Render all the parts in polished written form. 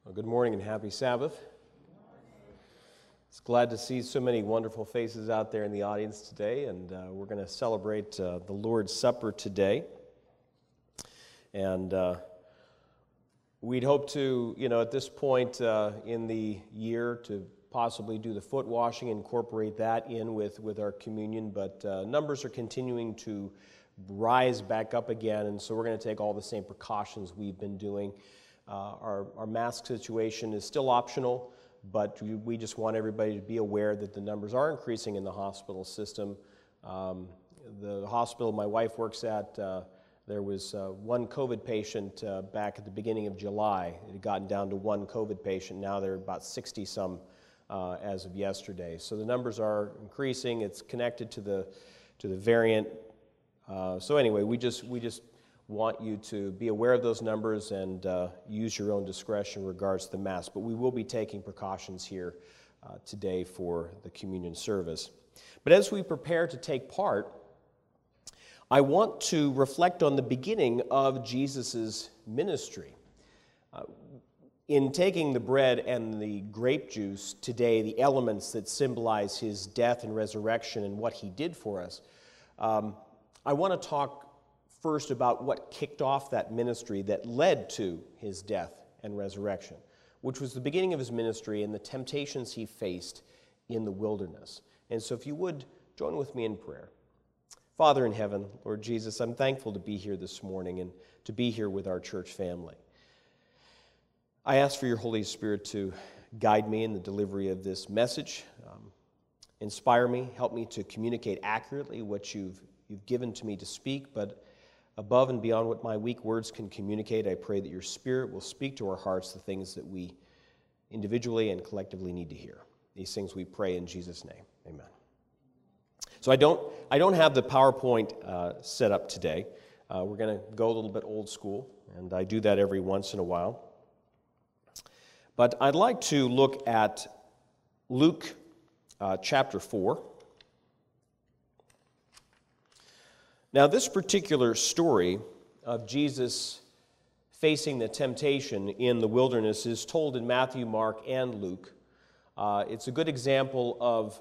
Well, good morning and happy Sabbath. It's glad to see so many wonderful faces out there in the audience today, and we're going to celebrate the Lord's Supper today. And we'd hope to, at this point in the year to possibly do the foot washing, incorporate that in with our communion, but numbers are continuing to rise back up again, and so we're going to take all the same precautions we've been doing. Our mask situation is still optional, but we just want everybody to be aware that the numbers are increasing in the hospital system. The hospital my wife works at, there was one COVID patient back at the beginning of July. It had gotten down to one COVID patient. Now there are about 60-some as of yesterday. So the numbers are increasing. It's connected to the variant. So anyway, we just want you to be aware of those numbers and use your own discretion in regards to the mask. But we will be taking precautions here today for the communion service. But as we prepare to take part, I want to reflect on the beginning of Jesus' ministry. In taking the bread and the grape juice today, the elements that symbolize his death and resurrection and what he did for us, I want to talk first about what kicked off that ministry that led to his death and resurrection, which was the beginning of his ministry and the temptations he faced in the wilderness. And so if you would, join with me in prayer. Father in heaven, Lord Jesus, I'm thankful to be here this morning and to be here with our church family. I ask for your Holy Spirit to guide me in the delivery of this message, inspire me, help me to communicate accurately what you've given to me to speak, but above and beyond what my weak words can communicate, I pray that your Spirit will speak to our hearts the things that we individually and collectively need to hear. These things we pray in Jesus' name. Amen. So I don't have the PowerPoint set up today. We're going to go a little bit old school, and I do that every once in a while. But I'd like to look at Luke chapter 4. Now, this particular story of Jesus facing the temptation in the wilderness is told in Matthew, Mark, and Luke. It's a good example of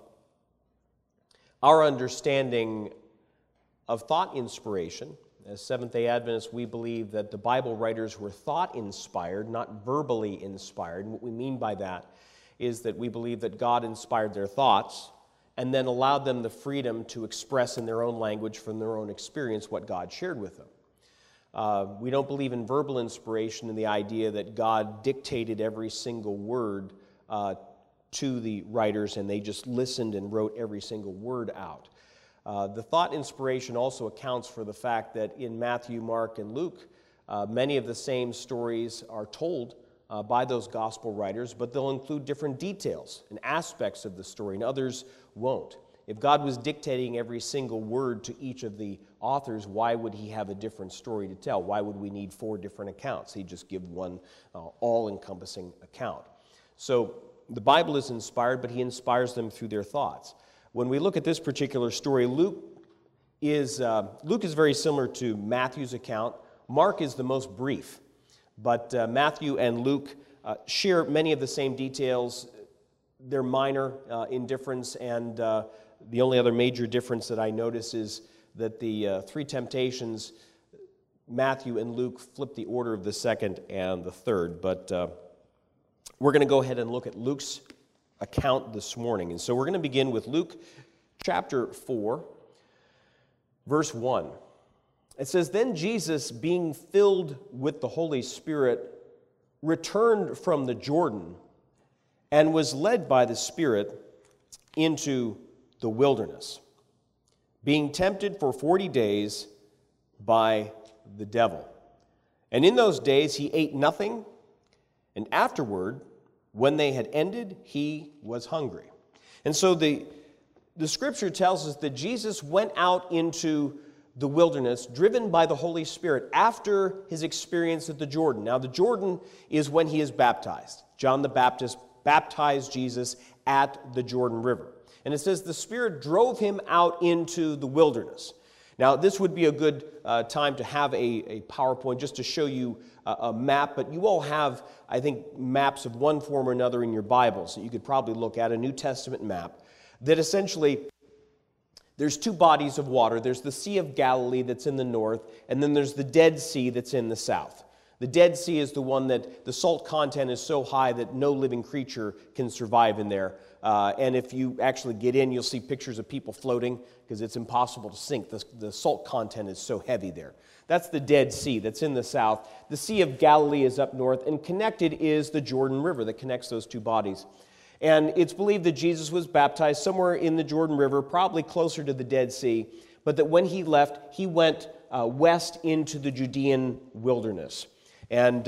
our understanding of thought inspiration. As Seventh-day Adventists, we believe that the Bible writers were thought-inspired, not verbally inspired. And what we mean by that is that we believe that God inspired their thoughts and then allowed them the freedom to express in their own language from their own experience what God shared with them. We don't believe in verbal inspiration and the idea that God dictated every single word to the writers and they just listened and wrote every single word out. The thought inspiration also accounts for the fact that in Matthew, Mark, and Luke, many of the same stories are told by those gospel writers, but they'll include different details and aspects of the story, and others won't. If God was dictating every single word to each of the authors, why would he have a different story to tell? Why would we need 4 different accounts? He'd just give one all-encompassing account. So the Bible is inspired, but he inspires them through their thoughts. When we look at this particular story, Luke is very similar to Matthew's account. Mark is the most brief. But Matthew and Luke share many of the same details. They're minor in difference, and the only other major difference that I notice is that the 3 temptations, Matthew and Luke flip the order of the second and the third. But we're going to go ahead and look at Luke's account this morning. And so we're going to begin with Luke chapter 4, verse 1. It says, "Then Jesus, being filled with the Holy Spirit, returned from the Jordan and was led by the Spirit into the wilderness, being tempted for 40 days by the devil. And in those days he ate nothing, and afterward, when they had ended, he was hungry." And so the Scripture tells us that Jesus went out into the wilderness, driven by the Holy Spirit, after his experience at the Jordan. Now, the Jordan is when he is baptized. John the Baptist baptized Jesus at the Jordan River. And it says the Spirit drove him out into the wilderness. Now, this would be a good time to have a PowerPoint just to show you a map, but you all have, I think, maps of one form or another in your Bibles that you could probably look at, a New Testament map, that essentially there's two bodies of water. There's the Sea of Galilee that's in the north, and then there's the Dead Sea that's in the south. The Dead Sea is the one that the salt content is so high that no living creature can survive in there. And if you actually get in, you'll see pictures of people floating because it's impossible to sink. The salt content is so heavy there. That's the Dead Sea that's in the south. The Sea of Galilee is up north, and connected is the Jordan River that connects those two bodies. And it's believed that Jesus was baptized somewhere in the Jordan River, probably closer to the Dead Sea, but that when he left, he went west into the Judean wilderness. And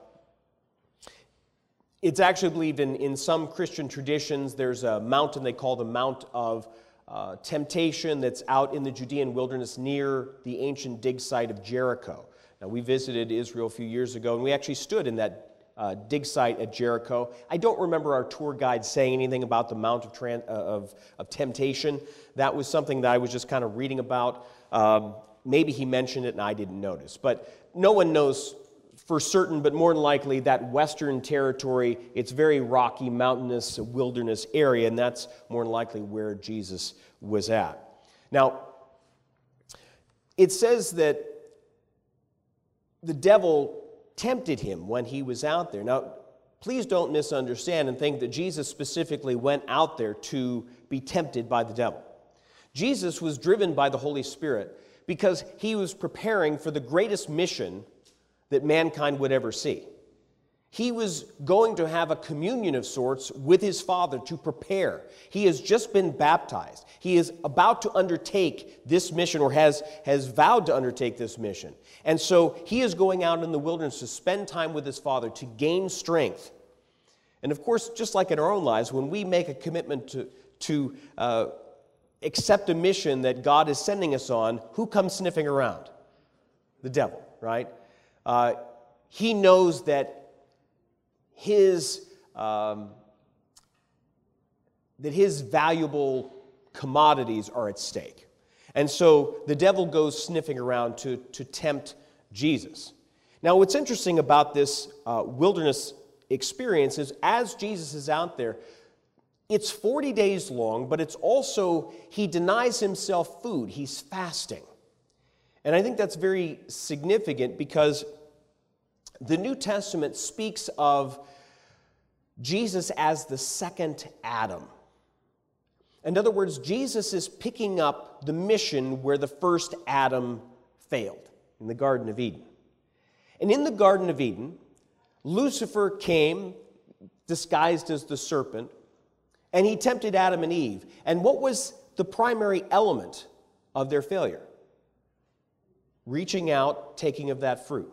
it's actually believed in some Christian traditions, there's a mountain they call the Mount of Temptation that's out in the Judean wilderness near the ancient dig site of Jericho. Now, we visited Israel a few years ago, and we actually stood in that dig site at Jericho. I don't remember our tour guide saying anything about the Mount of Temptation. That was something that I was just kind of reading about. Maybe he mentioned it and I didn't notice. But no one knows for certain, but more than likely that western territory, it's very rocky, mountainous, wilderness area, and that's more than likely where Jesus was at. Now, it says that the devil tempted him when he was out there. Now, please don't misunderstand and think that Jesus specifically went out there to be tempted by the devil. Jesus was driven by the Holy Spirit because he was preparing for the greatest mission that mankind would ever see. He was going to have a communion of sorts with his Father to prepare. He has just been baptized. He is about to undertake this mission, or has vowed to undertake this mission. And so he is going out in the wilderness to spend time with his Father to gain strength. And of course, just like in our own lives, when we make a commitment to accept a mission that God is sending us on, who comes sniffing around? The devil, right? He knows that his valuable commodities are at stake. And so the devil goes sniffing around to tempt Jesus. Now, what's interesting about this wilderness experience is as Jesus is out there, it's 40 days long, but it's also, he denies himself food. He's fasting. And I think that's very significant because the New Testament speaks of Jesus as the second Adam. In other words, Jesus is picking up the mission where the first Adam failed, in the Garden of Eden. And in the Garden of Eden, Lucifer came disguised as the serpent, and he tempted Adam and Eve. And what was the primary element of their failure? Reaching out, taking of that fruit.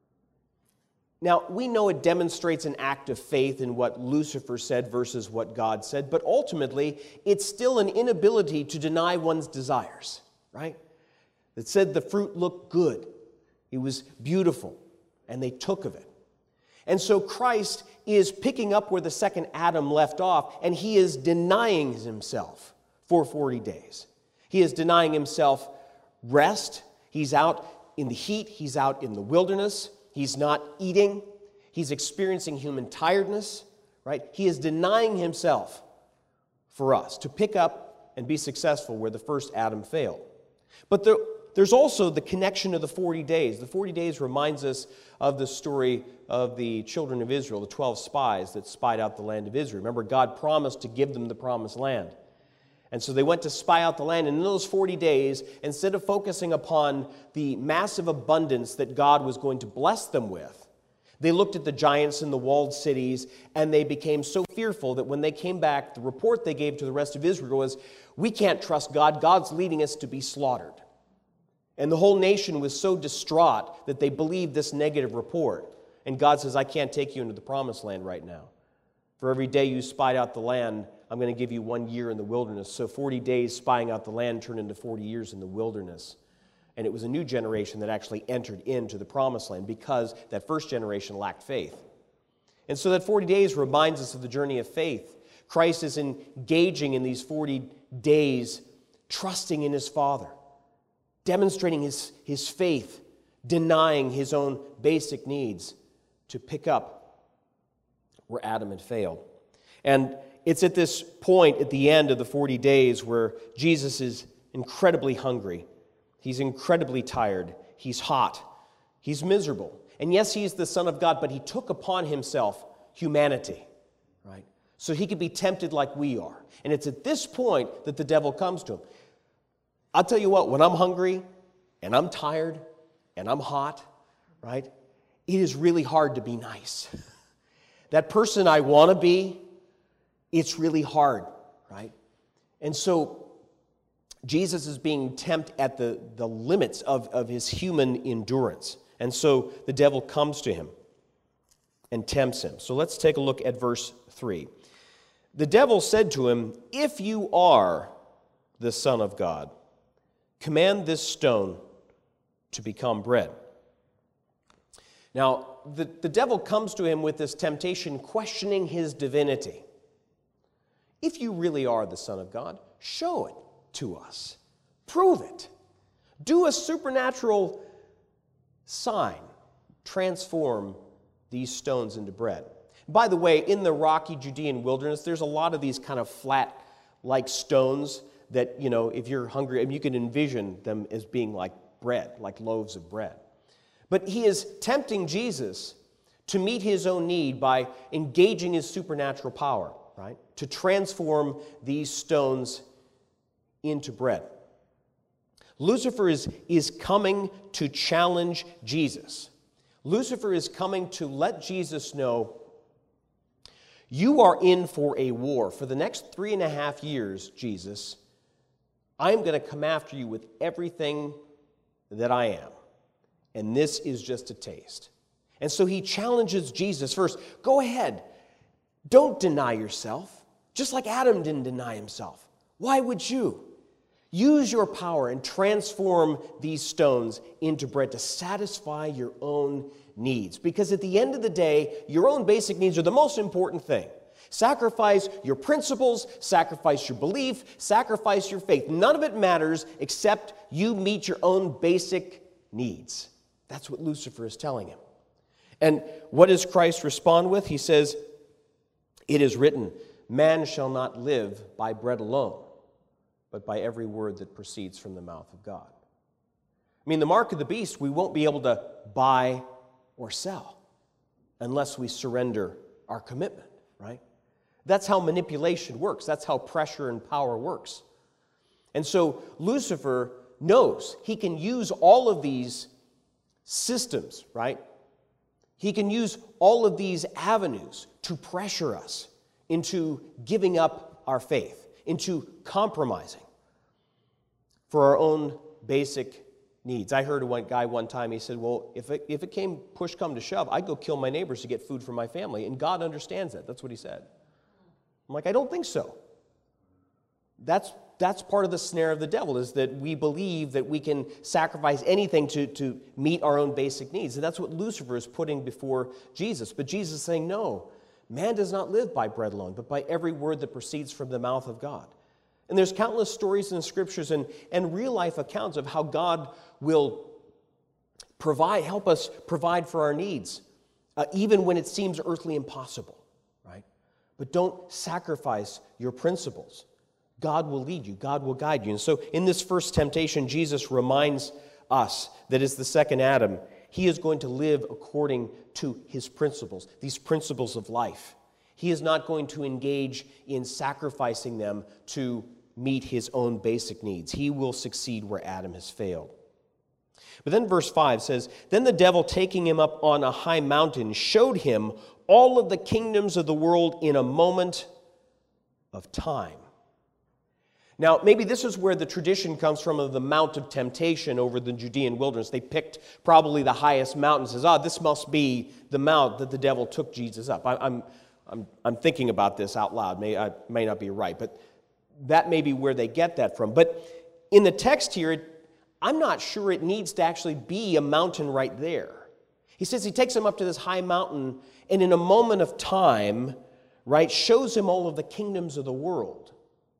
Now, we know it demonstrates an act of faith in what Lucifer said versus what God said, but ultimately, it's still an inability to deny one's desires, right? It said the fruit looked good. It was beautiful, and they took of it. And so Christ is picking up where the second Adam left off, and he is denying himself for 40 days. He is denying himself rest. He's out in the heat. He's out in the wilderness. He's not eating. He's experiencing human tiredness, right? He is denying himself for us to pick up and be successful where the first Adam failed. But there's also the connection of the 40 days. The 40 days reminds us of the story of the children of Israel, the 12 spies that spied out the land of Israel. Remember, God promised to give them the promised land. And so they went to spy out the land, and in those 40 days, instead of focusing upon the massive abundance that God was going to bless them with, they looked at the giants in the walled cities, and they became so fearful that when they came back, the report they gave to the rest of Israel was, "We can't trust God. God's leading us to be slaughtered." And the whole nation was so distraught that they believed this negative report. And God says, "I can't take you into the promised land right now. For every day you spied out the land, I'm going to give you 1 year in the wilderness." So 40 days spying out the land turned into 40 years in the wilderness. And it was a new generation that actually entered into the promised land because that first generation lacked faith. And so that 40 days reminds us of the journey of faith. Christ is engaging in these 40 days, trusting in his Father. demonstrating his faith, denying his own basic needs to pick up where Adam had failed. And it's at this point at the end of the 40 days where Jesus is incredibly hungry. He's incredibly tired. He's hot. He's miserable. And yes, he's the Son of God, but he took upon himself humanity, right? So he could be tempted like we are. And it's at this point that the devil comes to him. I'll tell you what, when I'm hungry and I'm tired and I'm hot, right, it is really hard to be nice. That person I want to be, it's really hard, right? And so Jesus is being tempted at the limits of his human endurance. And so the devil comes to him and tempts him. So let's take a look at verse 3. The devil said to him, "If you are the Son of God, command this stone to become bread." Now, the devil comes to him with this temptation, questioning his divinity. If you really are the Son of God, show it to us. Prove it. Do a supernatural sign. Transform these stones into bread. By the way, in the rocky Judean wilderness, there's a lot of these kind of flat-like stones that, if you're hungry, you can envision them as being like bread, like loaves of bread. But he is tempting Jesus to meet his own need by engaging his supernatural power, right? To transform these stones into bread. Lucifer is coming to challenge Jesus. Lucifer is coming to let Jesus know, you are in for a war. For the next 3.5 years, Jesus, I'm going to come after you with everything that I am. And this is just a taste. And so he challenges Jesus first. Go ahead. Don't deny yourself. Just like Adam didn't deny himself. Why would you? Use your power and transform these stones into bread to satisfy your own needs. Because at the end of the day, your own basic needs are the most important thing. Sacrifice your principles, sacrifice your belief, sacrifice your faith. None of it matters except you meet your own basic needs. That's what Lucifer is telling him. And what does Christ respond with? He says, "It is written, man shall not live by bread alone, but by every word that proceeds from the mouth of God." I mean, the mark of the beast, we won't be able to buy or sell unless we surrender our commitment, right? That's how manipulation works. That's how pressure and power works. And so Lucifer knows he can use all of these systems, right? He can use all of these avenues to pressure us into giving up our faith, into compromising for our own basic needs. I heard one guy one time, he said, well, if it came push come to shove, I'd go kill my neighbors to get food for my family, and God understands that. That's what he said. I'm like, I don't think so. That's part of the snare of the devil, is that we believe that we can sacrifice anything to meet our own basic needs. And that's what Lucifer is putting before Jesus. But Jesus is saying, no, man does not live by bread alone, but by every word that proceeds from the mouth of God. And there's countless stories in the scriptures and real-life accounts of how God will help us provide for our needs, even when it seems earthly impossible, right? But don't sacrifice your principles. God will lead you. God will guide you. And so in this first temptation, Jesus reminds us that as the second Adam, he is going to live according to his principles, these principles of life. He is not going to engage in sacrificing them to meet his own basic needs. He will succeed where Adam has failed. But then verse 5 says, "Then the devil, taking him up on a high mountain, showed him all of the kingdoms of the world in a moment of time." Now, maybe this is where the tradition comes from of the Mount of Temptation over the Judean wilderness. They picked probably the highest mountain and says, this must be the mount that the devil took Jesus up. I'm thinking about this out loud. I may not be right, but that may be where they get that from. But in the text here, I'm not sure it needs to actually be a mountain right there. He says he takes him up to this high mountain, and in a moment of time, right, shows him all of the kingdoms of the world.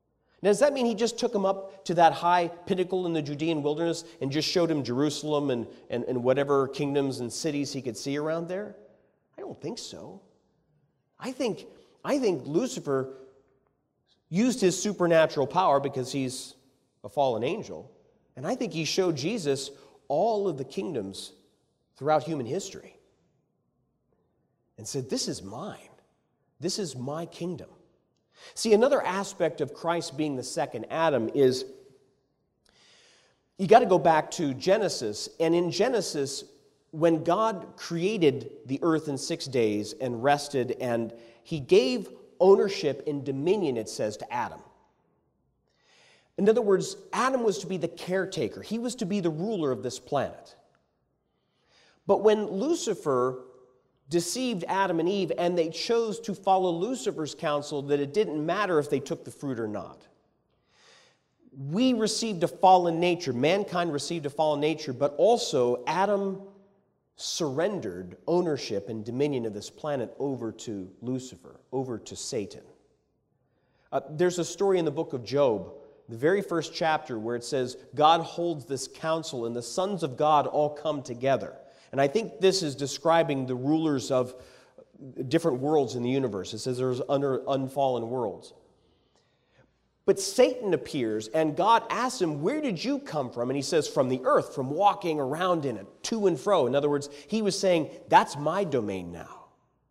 Now, does that mean he just took him up to that high pinnacle in the Judean wilderness and just showed him Jerusalem and whatever kingdoms and cities he could see around there? I don't think so. I think Lucifer used his supernatural power because he's a fallen angel, and I think he showed Jesus all of the kingdoms throughout human history and said, this is mine. This is my kingdom. See, another aspect of Christ being the second Adam is you got to go back to Genesis. And in Genesis, when God created the earth in 6 days and rested, and he gave ownership and dominion, it says, to Adam. In other words, Adam was to be the caretaker. He was to be the ruler of this planet. But when Lucifer deceived Adam and Eve, and they chose to follow Lucifer's counsel that it didn't matter if they took the fruit or not. We received a fallen nature. Mankind received a fallen nature, but also Adam surrendered ownership and dominion of this planet over to Lucifer, over to Satan. There's a story in the book of Job, the very first chapter, where it says, God holds this council, and the sons of God all come together. And I think this is describing the rulers of different worlds in the universe. It says there's unfallen worlds. But Satan appears, and God asks him, where did you come from? And he says, from the earth, from walking around in it, to and fro. In other words, he was saying, that's my domain now.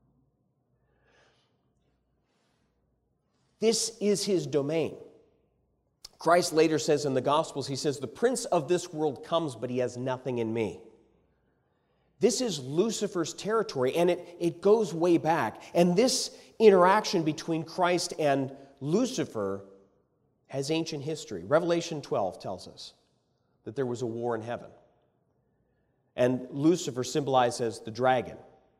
This is his domain. Christ later says in the Gospels, he says, the prince of this world comes, but he has nothing in me. This is Lucifer's territory, and it goes way back. And this interaction between Christ and Lucifer has ancient history. Revelation 12 tells us that there was a war in heaven. And Lucifer, symbolized as the dragon,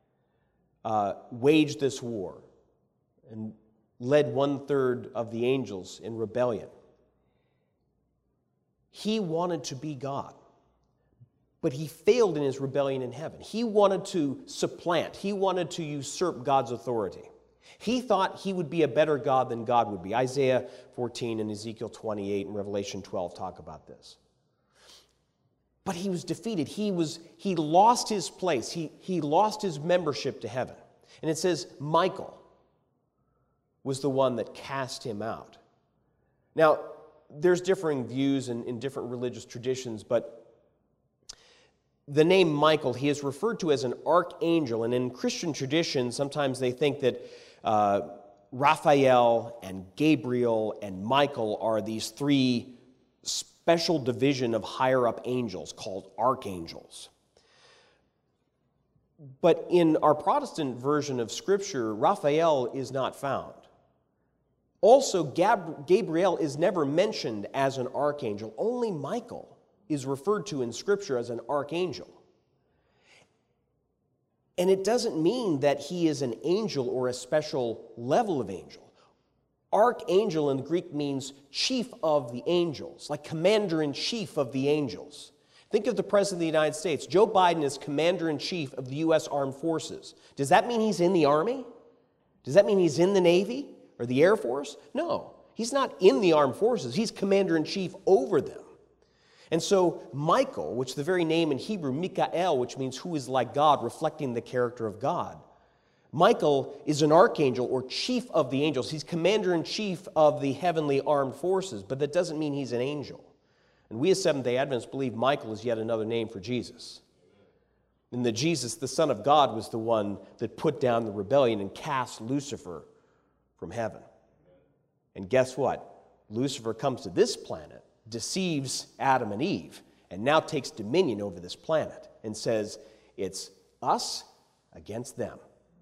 waged this war and led 1/3 of the angels in rebellion. He wanted to be God. But he failed in his rebellion in heaven. He wanted to supplant. He wanted to usurp God's authority. He thought he would be a better God than God would be. Isaiah 14 and Ezekiel 28 and Revelation 12 talk about this. But he was defeated. He lost his place. He lost his membership to heaven. And it says Michael was the one that cast him out. Now, there's differing views in different religious traditions, but the name Michael, he is referred to as an archangel, and in Christian tradition, sometimes they think that Raphael and Gabriel and Michael are these three special division of higher-up angels called archangels. But in our Protestant version of Scripture, Raphael is not found. Also, Gabriel is never mentioned as an archangel. Only Michael is referred to in Scripture as an archangel. And it doesn't mean that he is an angel or a special level of angel. Archangel in the Greek means chief of the angels, like commander-in-chief of the angels. Think of the President of the United States. Joe Biden is commander-in-chief of the U.S. Armed Forces. Does that mean he's in the Army? Does that mean he's in the Navy or the Air Force? No, he's not in the Armed Forces. He's commander-in-chief over them. And so Michael, which the very name in Hebrew, Mikael, which means who is like God, reflecting the character of God. Michael is an archangel or chief of the angels. He's commander-in-chief of the heavenly armed forces, but that doesn't mean he's an angel. And we as Seventh-day Adventists believe Michael is yet another name for Jesus. And that Jesus, the Son of God, was the one that put down the rebellion and cast Lucifer from heaven. And guess what? Lucifer comes to this planet, deceives Adam and Eve, and now takes dominion over this planet and says, it's us against them.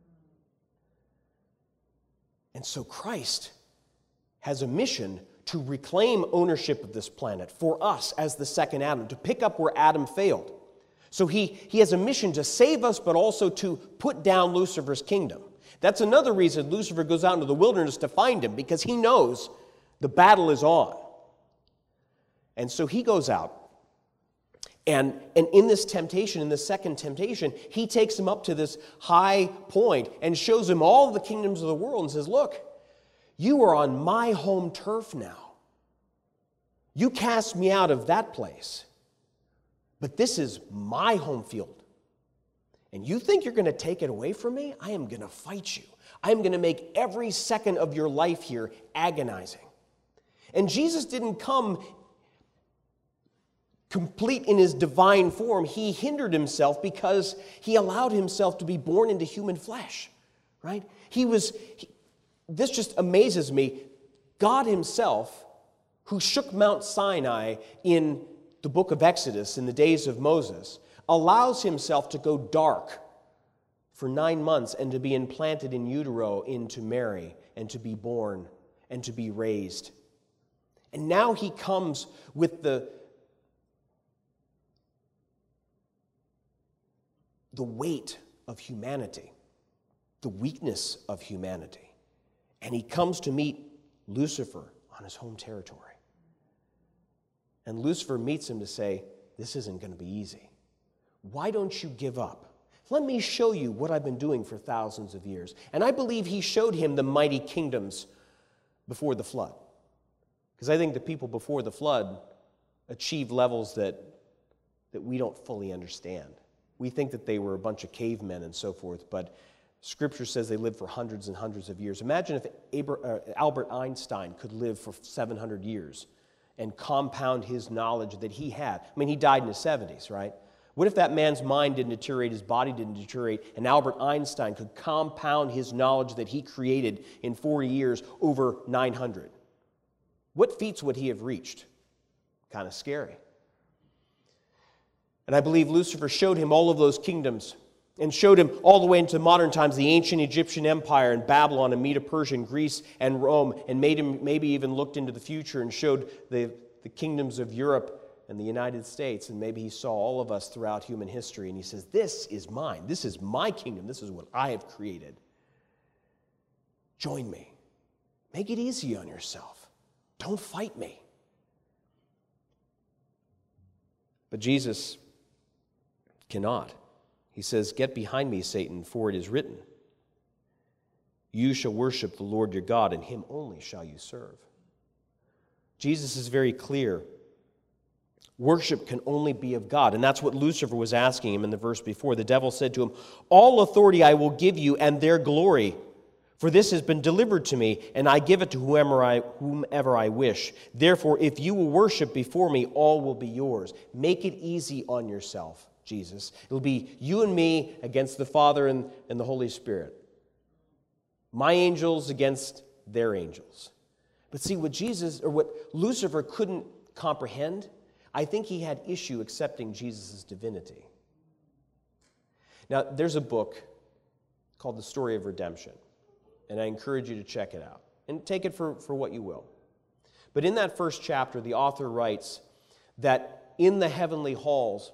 And so Christ has a mission to reclaim ownership of this planet for us as the second Adam, to pick up where Adam failed. So he has a mission to save us, but also to put down Lucifer's kingdom. That's another reason Lucifer goes out into the wilderness to find him, because he knows the battle is on. And so he goes out, and in this temptation, in the second temptation, he takes him up to this high point and shows him all the kingdoms of the world and says, look, you are on my home turf now. You cast me out of that place, but this is my home field. And you think you're going to take it away from me? I am going to fight you. I am going to make every second of your life here agonizing. And Jesus didn't come complete in his divine form. He hindered himself because he allowed himself to be born into human flesh, right? This just amazes me. God himself, who shook Mount Sinai in the book of Exodus in the days of Moses, allows himself to go dark for 9 months and to be implanted in utero into Mary and to be born and to be raised. And now he comes with the weight of humanity, the weakness of humanity. And he comes to meet Lucifer on his home territory. And Lucifer meets him to say, this isn't going to be easy. Why don't you give up? Let me show you what I've been doing for thousands of years. And I believe he showed him the mighty kingdoms before the flood. Because I think the people before the flood achieved levels that we don't fully understand. We think that they were a bunch of cavemen and so forth, but Scripture says they lived for hundreds and hundreds of years. Imagine if Albert Einstein could live for 700 years and compound his knowledge that he had. I mean, he died in his 70s, right? What if that man's mind didn't deteriorate, his body didn't deteriorate, and Albert Einstein could compound his knowledge that he created in 40 years over 900? What feats would he have reached? Kind of scary. And I believe Lucifer showed him all of those kingdoms and showed him all the way into modern times, the ancient Egyptian Empire and Babylon and Medo-Persia and Greece and Rome, and made him maybe even looked into the future and showed the kingdoms of Europe and the United States, and maybe he saw all of us throughout human history, and he says, this is mine. This is my kingdom. This is what I have created. Join me. Make it easy on yourself. Don't fight me. But Jesus cannot. He says, get behind me, Satan, for it is written, you shall worship the Lord your God, and him only shall you serve. Jesus is very clear. Worship can only be of God. And that's what Lucifer was asking him in the verse before. The devil said to him, all authority I will give you and their glory, for this has been delivered to me, and I give it to whomever I wish. Therefore, if you will worship before me, all will be yours. Make it easy on yourself, Jesus. It will be you and me against the Father and the Holy Spirit. My angels against their angels. But see, what Lucifer couldn't comprehend, I think he had issue accepting Jesus' divinity. Now, there's a book called The Story of Redemption, and I encourage you to check it out. And take it for what you will. But in that first chapter, the author writes that in the heavenly halls,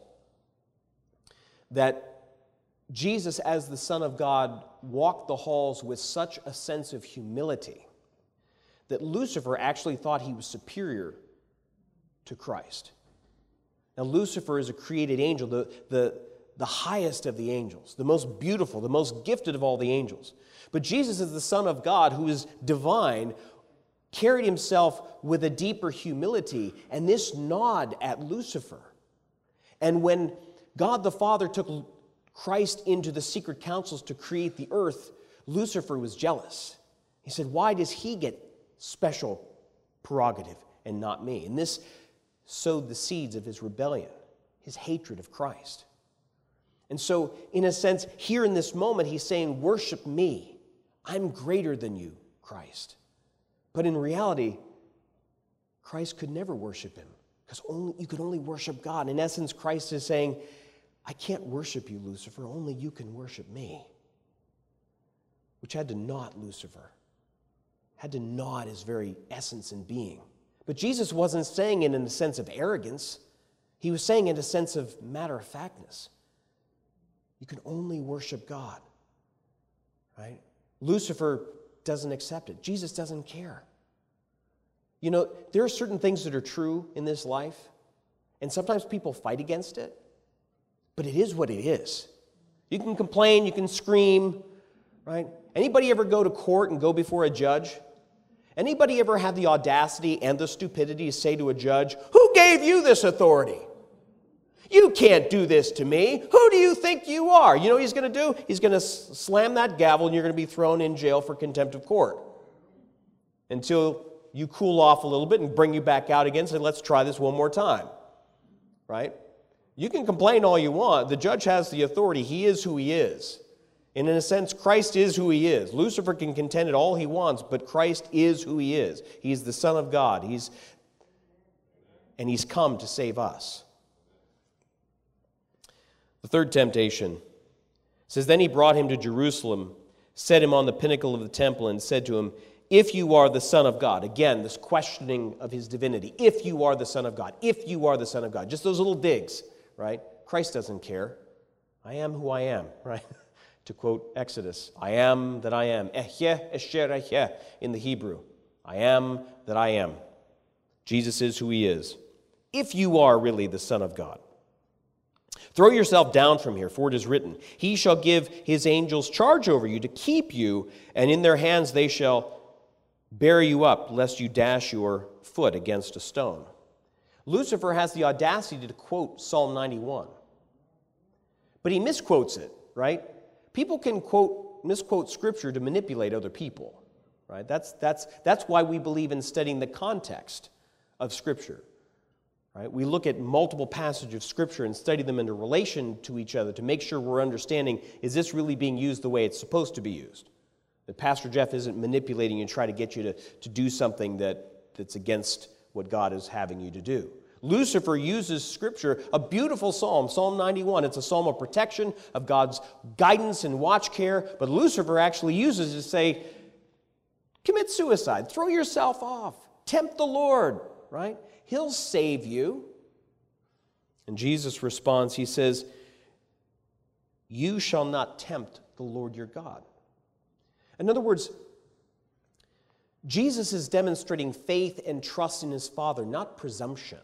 that Jesus, as the Son of God, walked the halls with such a sense of humility that Lucifer actually thought he was superior to Christ. Now, Lucifer is a created angel, the highest of the angels, the most beautiful, the most gifted of all the angels. But Jesus, as the Son of God, who is divine, carried himself with a deeper humility, and this gnawed at Lucifer. And when God the Father took Christ into the secret councils to create the earth, Lucifer was jealous. He said, why does he get special prerogative and not me? And this sowed the seeds of his rebellion, his hatred of Christ. And so, in a sense, here in this moment, he's saying, worship me. I'm greater than you, Christ. But in reality, Christ could never worship him, because you could only worship God. In essence, Christ is saying, I can't worship you, Lucifer. Only you can worship me. Which had to gnaw at Lucifer, had to gnaw at his very essence and being. But Jesus wasn't saying it in a sense of arrogance. He was saying it in a sense of matter-of-factness. You can only worship God, right? Lucifer doesn't accept it. Jesus doesn't care. You know, there are certain things that are true in this life, and sometimes people fight against it, but it is what it is. You can complain, you can scream, right? Anybody ever go to court and go before a judge? Anybody ever had the audacity and the stupidity to say to a judge, "Who gave you this authority? You can't do this to me. Who do you think you are?" You know what he's going to do? He's going to slam that gavel and you're going to be thrown in jail for contempt of court until you cool off a little bit and bring you back out again and say, "Let's try this one more time." Right? You can complain all you want. The judge has the authority. He is who he is. And in a sense, Christ is who he is. Lucifer can contend it all he wants, but Christ is who he is. He's the Son of God. And he's come to save us. The third temptation says, "Then he brought him to Jerusalem, set him on the pinnacle of the temple, and said to him, 'If you are the Son of God,'" again, this questioning of his divinity. "If you are the Son of God, if you are the Son of God." Just those little digs, right? Christ doesn't care. I am who I am, right? To quote Exodus, "I am that I am." Ehyeh, esher, ehyeh in the Hebrew. I am that I am. Jesus is who he is. If you are really the Son of God. "Throw yourself down from here, for it is written, 'He shall give his angels charge over you to keep you, and in their hands they shall bear you up, lest you dash your foot against a stone.'" Lucifer has the audacity to quote Psalm 91. But he misquotes it, right? People can misquote Scripture to manipulate other people, right? That's why we believe in studying the context of Scripture, right? We look at multiple passages of Scripture and study them in relation to each other to make sure we're understanding, is this really being used the way it's supposed to be used? That Pastor Jeff isn't manipulating you and trying to get you to do something that's against what God is having you to do. Lucifer uses Scripture, a beautiful psalm, Psalm 91. It's a psalm of protection, of God's guidance and watch care, but Lucifer actually uses it to say, commit suicide, throw yourself off, tempt the Lord, right? He'll save you. And Jesus responds, he says, "You shall not tempt the Lord your God." In other words, Jesus is demonstrating faith and trust in his Father, not presumption.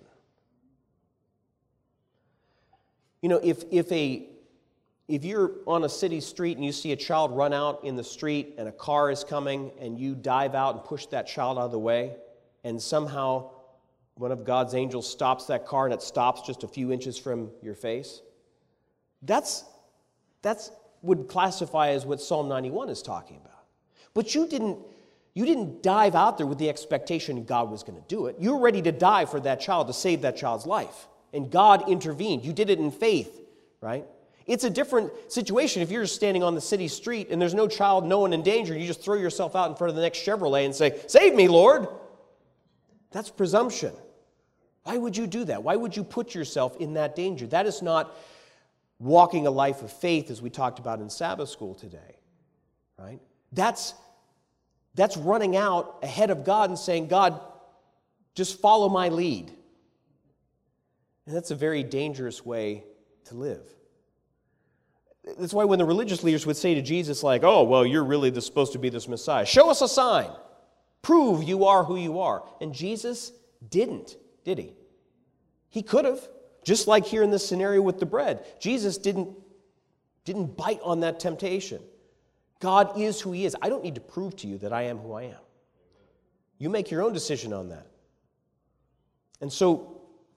You know, if you're on a city street and you see a child run out in the street and a car is coming and you dive out and push that child out of the way, and somehow one of God's angels stops that car and it stops just a few inches from your face, that's would classify as what Psalm 91 is talking about. But you didn't dive out there with the expectation God was going to do it. You were ready to die for that child, to save that child's life. And God intervened. You did it in faith, right? It's a different situation if you're standing on the city street and there's no child, no one in danger. You just throw yourself out in front of the next Chevrolet and say, "Save me, Lord." That's presumption. Why would you do that? Why would you put yourself in that danger? That is not walking a life of faith as we talked about in Sabbath school today, right? That's running out ahead of God and saying, "God, just follow my lead." And that's a very dangerous way to live. That's why when the religious leaders would say to Jesus, like, "Oh, well, you're really supposed to be this Messiah. Show us a sign. Prove you are who you are." And Jesus didn't, did he? He could have. Just like here in this scenario with the bread. Jesus didn't bite on that temptation. God is who he is. I don't need to prove to you that I am who I am. You make your own decision on that. And so,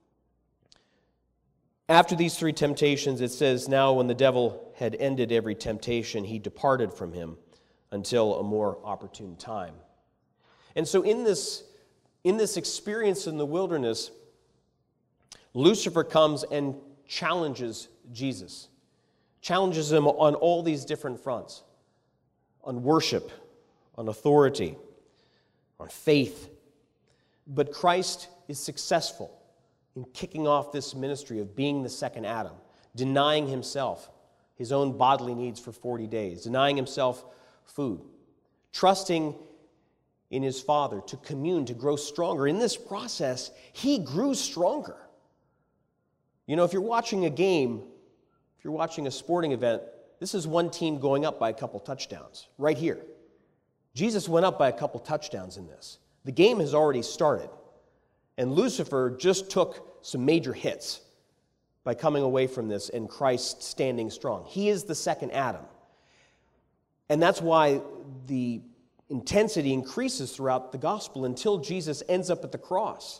after these three temptations, it says, "Now when the devil had ended every temptation, he departed from him until a more opportune time." And so in this experience in the wilderness, Lucifer comes and challenges Jesus. Challenges him on all these different fronts. On worship, on authority, on faith. But Christ is successful in kicking off this ministry of being the second Adam, denying himself his own bodily needs for 40 days, denying himself food, trusting in his Father to commune, to grow stronger. In this process, he grew stronger. You know, if you're watching a game, if you're watching a sporting event, this is one team going up by a couple touchdowns, right here. Jesus went up by a couple touchdowns in this. The game has already started. And Lucifer just took some major hits by coming away from this and Christ standing strong. He is the second Adam. And that's why the intensity increases throughout the gospel until Jesus ends up at the cross.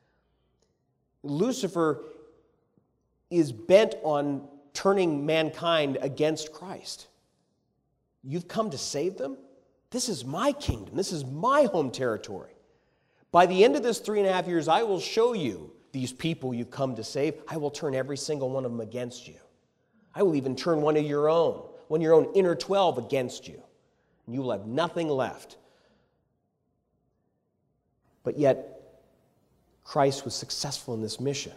Lucifer is bent on turning mankind against Christ. You've come to save them? This is my kingdom. This is my home territory. By the end of this 3.5 years, I will show you these people you've come to save. I will turn every single one of them against you. I will even turn one of your own inner 12 against you. And you will have nothing left. But yet, Christ was successful in this mission.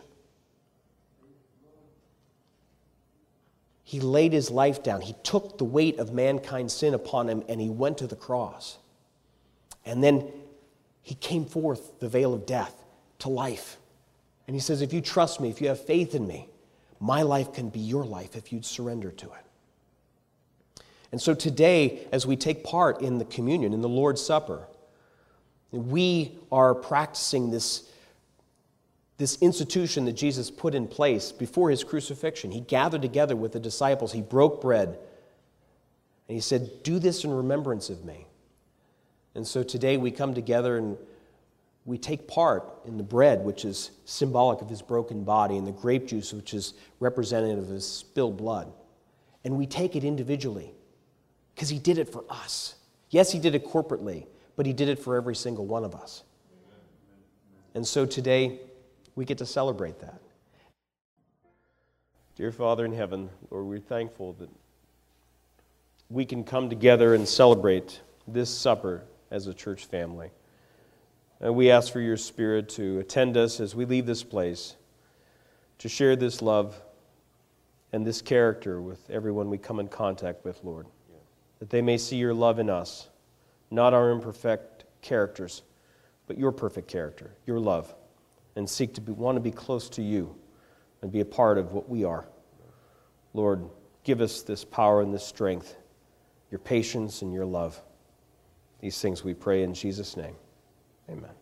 He laid his life down. He took the weight of mankind's sin upon him, and he went to the cross. And then he came forth the veil of death to life. And he says, if you trust me, if you have faith in me, my life can be your life if you'd surrender to it. And so today, as we take part in the communion, in the Lord's Supper, we are practicing this institution that Jesus put in place before his crucifixion. He gathered together with the disciples. He broke bread. And he said, do this in remembrance of me. And so today we come together and we take part in the bread, which is symbolic of his broken body, and the grape juice, which is representative of his spilled blood. And we take it individually because he did it for us. Yes, he did it corporately, but he did it for every single one of us. And so today, we get to celebrate that. Dear Father in heaven, Lord, we're thankful that we can come together and celebrate this supper as a church family. And we ask for your Spirit to attend us as we leave this place, to share this love and this character with everyone we come in contact with, Lord, that they may see your love in us, not our imperfect characters, but your perfect character, your love, and want to be close to you and be a part of what we are. Lord, give us this power and this strength, your patience and your love. These things we pray in Jesus' name. Amen.